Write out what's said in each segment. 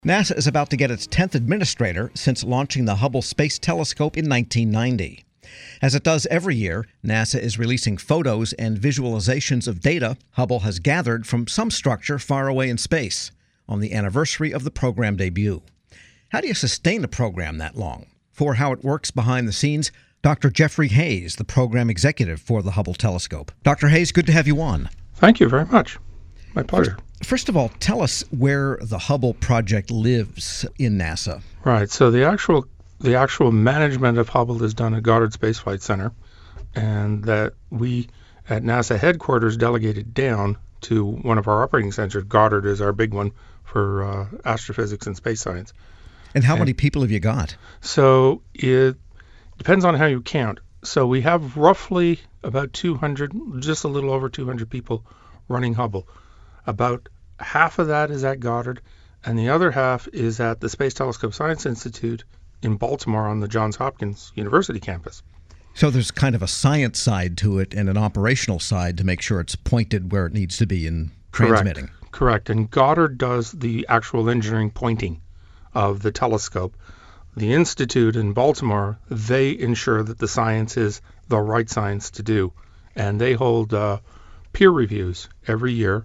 NASA is about to get its 10th administrator since launching the Hubble Space Telescope in 1990. As it does every year, NASA is releasing photos and visualizations of data Hubble has gathered from some structure far away in space on the anniversary of the program debut. How do you sustain a program that long? For how it works behind the scenes, Dr. Jeffrey Hayes, the program executive for the Hubble telescope. Dr. Hayes, good to have you on. Thank you very much. My pleasure. First of all, tell us where the Hubble project lives in NASA. Right. So the actual management of Hubble is done at Goddard Space Flight Center, and that we at NASA headquarters delegated down to one of our operating centers. Goddard is our big one for astrophysics and space science. And how many people have you got? So it depends on how you count. So we have roughly about 200, just a little over 200 people running Hubble. About half of that is at Goddard, and the other half is at the Space Telescope Science Institute in Baltimore on the Johns Hopkins University campus. So there's kind of a science side to it and an operational side to make sure it's pointed where it needs to be in transmitting. Correct. And Goddard does the actual engineering pointing of the telescope. The Institute in Baltimore, they ensure that the science is the right science to do. And they hold peer reviews every year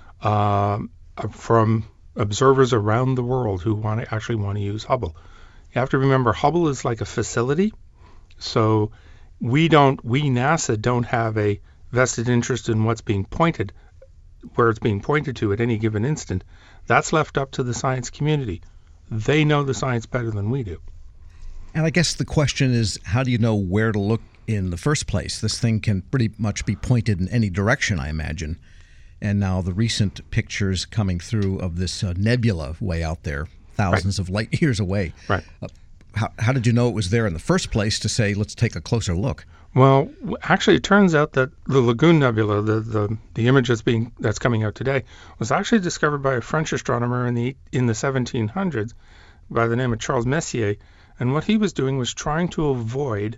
from observers around the world who actually want to use Hubble. You have to remember, Hubble is like a facility, so we NASA don't have a vested interest in what's being pointed, where it's being pointed to at any given instant. That's left up to the science community. They know the science better than we do. And I guess the question is, how do you know where to look in the first place? This thing can pretty much be pointed in any direction, I imagine. And now the recent pictures coming through of this nebula way out there, thousands of light years away. Right. How did you know it was there in the first place to say, let's take a closer look? Well, actually, it turns out that the Lagoon Nebula, the image that's coming out today, was actually discovered by a French astronomer in the 1700s by the name of Charles Messier. And what he was doing was trying to avoid.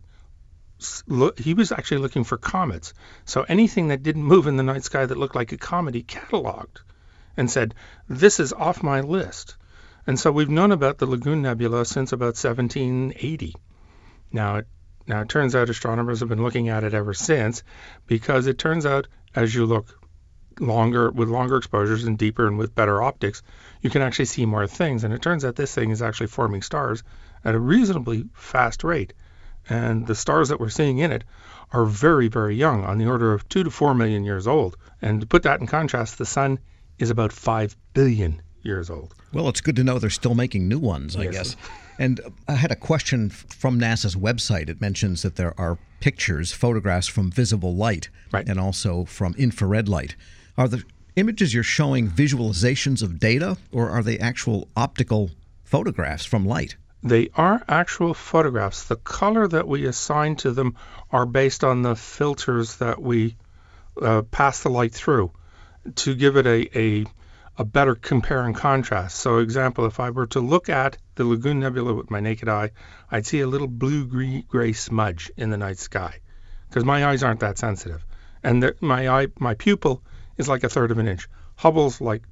He was actually looking for comets. So anything that didn't move in the night sky that looked like a comet, he cataloged and said, this is off my list. And so we've known about the Lagoon Nebula since about 1780. Now it turns out astronomers have been looking at it ever since, because it turns out as you look with longer exposures and deeper and with better optics, you can actually see more things. And it turns out this thing is actually forming stars at a reasonably fast rate. And the stars that we're seeing in it are very, very young, on the order of 2 to 4 million years old. And to put that in contrast, the sun is about 5 billion years old. Well, it's good to know they're still making new ones, I guess. And I had a question from NASA's website. It mentions that there are photographs from visible light, right, and also from infrared light. Are the images you're showing visualizations of data, or are they actual optical photographs from light? They are actual photographs. The color that we assign to them are based on the filters that we pass the light through to give it a better compare and contrast. So, example, if I were to look at the Lagoon Nebula with my naked eye, I'd see a little blue-gray smudge in the night sky, because my eyes aren't that sensitive. And my pupil is like 1/3 of an inch. Hubble's like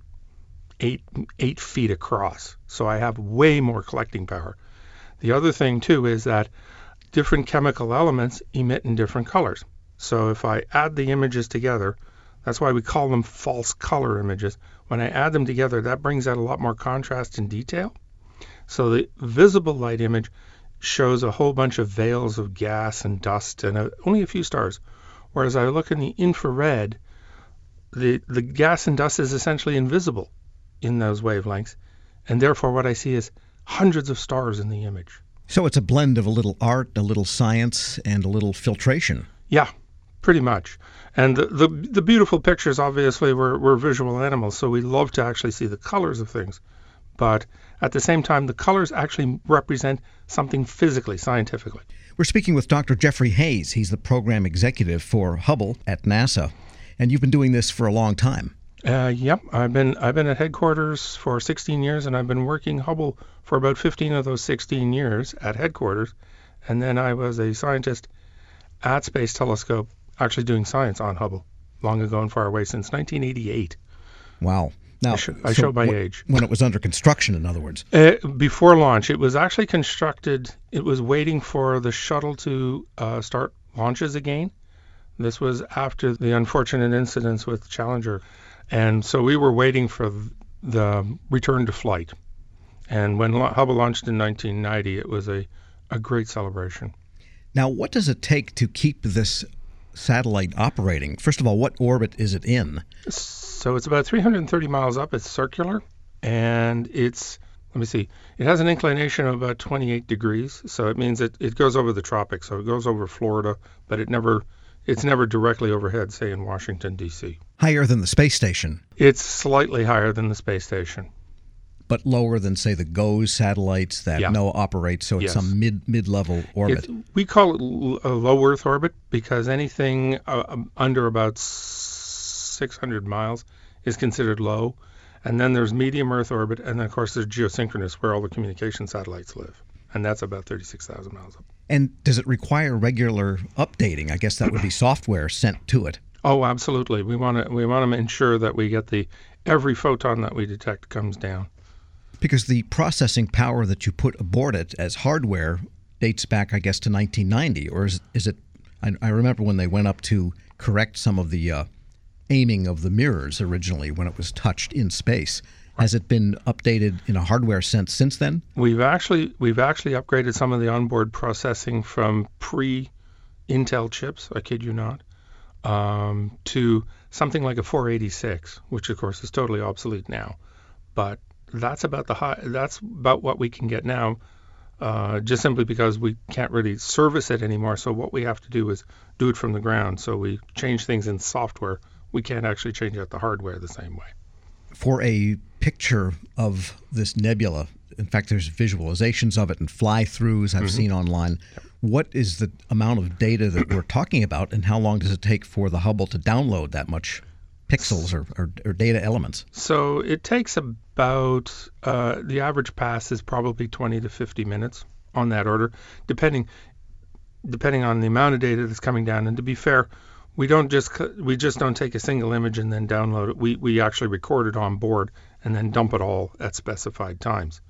8 feet across, so I have way more collecting power. The other thing too is that different chemical elements emit in different colors. So if I add the images together, that's why we call them false color images. When I add them together, that brings out a lot more contrast and detail. So the visible light image shows a whole bunch of veils of gas and dust and only a few stars. Whereas I look in the infrared, the gas and dust is essentially invisible in those wavelengths, and therefore what I see is hundreds of stars in the image. So it's a blend of a little art, a little science, and a little filtration. Yeah, pretty much. And the beautiful pictures, obviously, we're visual animals, so we love to actually see the colors of things. But at the same time, the colors actually represent something physically, scientifically. We're speaking with Dr. Jeffrey Hayes. He's the program executive for Hubble at NASA, and you've been doing this for a long time. Yep, I've been at headquarters for 16 years, and I've been working Hubble for about 15 of those 16 years at headquarters. And then I was a scientist at Space Telescope, actually doing science on Hubble, long ago and far away, since 1988. Wow. Now, I show my age. When it was under construction, in other words. Before launch, it was actually constructed. It was waiting for the shuttle to start launches again. This was after the unfortunate incidents with Challenger. And so we were waiting for the return to flight. And when Hubble launched in 1990, it was a great celebration. Now, what does it take to keep this satellite operating? First of all, what orbit is it in? So it's about 330 miles up. It's circular, and it has an inclination of about 28 degrees. So it means it goes over the tropics. So it goes over Florida, but it's never directly overhead, say in Washington, D.C. Higher than the space station? It's slightly higher than the space station. But lower than, say, the GOES satellites that NOAA operates, so it's some mid-level orbit. We call it a low Earth orbit because anything under about 600 miles is considered low. And then there's medium Earth orbit, and then, of course, there's geosynchronous, where all the communication satellites live. And that's about 36,000 miles up. And does it require regular updating? I guess that would be software sent to it. Oh, absolutely. We want to ensure that we get every photon that we detect comes down. Because the processing power that you put aboard it as hardware dates back, I guess, to 1990, or is it? I remember when they went up to correct some of the aiming of the mirrors originally when it was touched in space. Has it been updated in a hardware sense since then? We've actually upgraded some of the onboard processing from pre-Intel chips, I kid you not, to something like a 486, which of course is totally obsolete now. But that's about what we can get now, just simply because we can't really service it anymore. So what we have to do is do it from the ground. So we change things in software. We can't actually change out the hardware the same way. For a picture of this nebula, in fact, there's visualizations of it and fly-throughs I've seen online. What is the amount of data that we're talking about, and how long does it take for the Hubble to download that much pixels or data elements? So it takes about, the average pass is probably 20 to 50 minutes on that order, depending on the amount of data that's coming down. And to be fair, we just don't take a single image and then download it. We actually record it on board and then dump it all at specified times.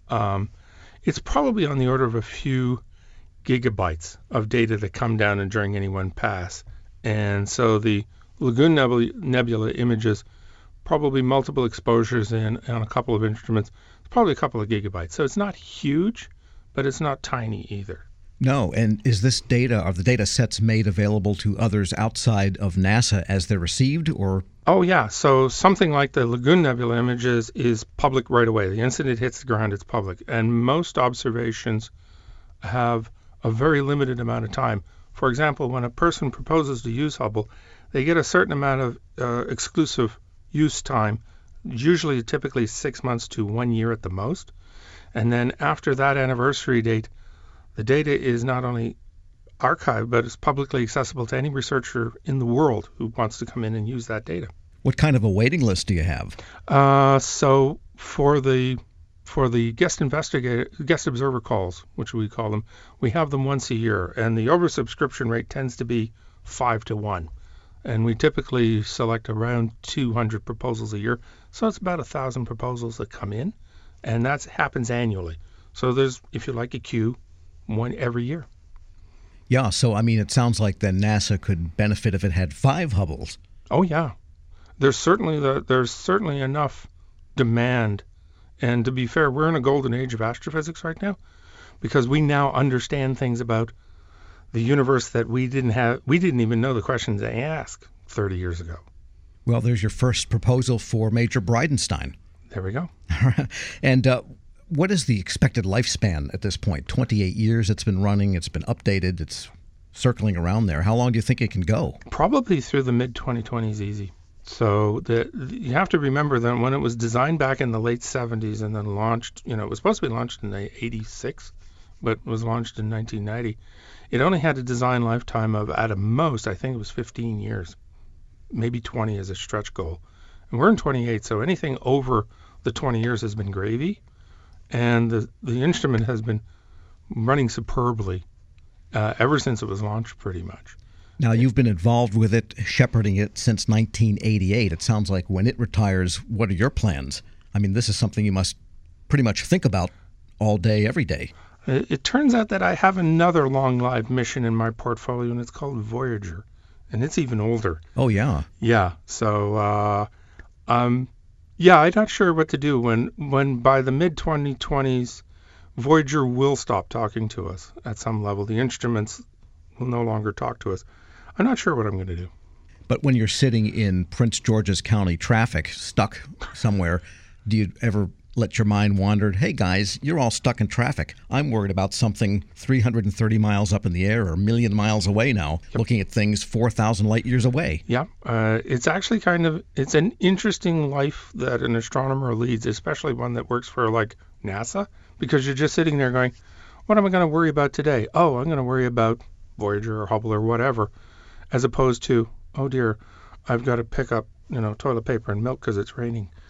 It's probably on the order of a few gigabytes of data that come down and during any one pass. And so the Lagoon Nebula images, probably multiple exposures on a couple of instruments, it's probably a couple of gigabytes. So it's not huge, but it's not tiny either. No, and is this data, are the data sets made available to others outside of NASA as they're received, or? Oh, yeah. So something like the Lagoon Nebula images is public right away. The instant it hits the ground, it's public. And most observations have a very limited amount of time. For example, when a person proposes to use Hubble, they get a certain amount of exclusive use time, typically 6 months to 1 year at the most. And then after that anniversary date, the data is not only archived, but it's publicly accessible to any researcher in the world who wants to come in and use that data. What kind of a waiting list do you have? So for the guest observer calls, which we call them, we have them once a year, and the oversubscription rate tends to be 5 to 1. And we typically select around 200 proposals a year. So it's about 1,000 proposals that come in, and that happens annually. So there's, if you like, a queue, one every year. Yeah, so I mean, it sounds like then NASA could benefit if it had 5 Hubbles. Oh yeah, there's certainly enough demand, and to be fair, we're in a golden age of astrophysics right now, because we now understand things about the universe that we didn't even know the questions they asked 30 years ago. Well, there's your first proposal for Major Bridenstine. There we go. And what is the expected lifespan at this point? 28 years it's been running, it's been updated, it's circling around there. How long do you think it can go? Probably through the mid-2020s easy. So you have to remember that when it was designed back in the late 70s and then launched, it was supposed to be launched in 86, but was launched in 1990. It only had a design lifetime of, at a most, I think it was 15 years, maybe 20 as a stretch goal. And we're in 28, so anything over the 20 years has been gravy. And the instrument has been running superbly ever since it was launched, pretty much. Now, you've been involved with it, shepherding it since 1988. It sounds like when it retires, what are your plans? I mean, this is something you must pretty much think about all day, every day. It turns out that I have another long-lived mission in my portfolio, and it's called Voyager, and it's even older. Oh, yeah. Yeah. So, yeah, I'm not sure what to do when by the mid-2020s, Voyager will stop talking to us at some level. The instruments will no longer talk to us. I'm not sure what I'm going to do. But when you're sitting in Prince George's County traffic, stuck somewhere, do you ever let your mind wander? Hey, guys, you're all stuck in traffic. I'm worried about something 330 miles up in the air or a million miles away now, looking at things 4,000 light years away. Yeah, it's actually it's an interesting life that an astronomer leads, especially one that works for like NASA, because you're just sitting there going, what am I going to worry about today? Oh, I'm going to worry about Voyager or Hubble or whatever, as opposed to, oh dear, I've got to pick up, toilet paper and milk because it's raining.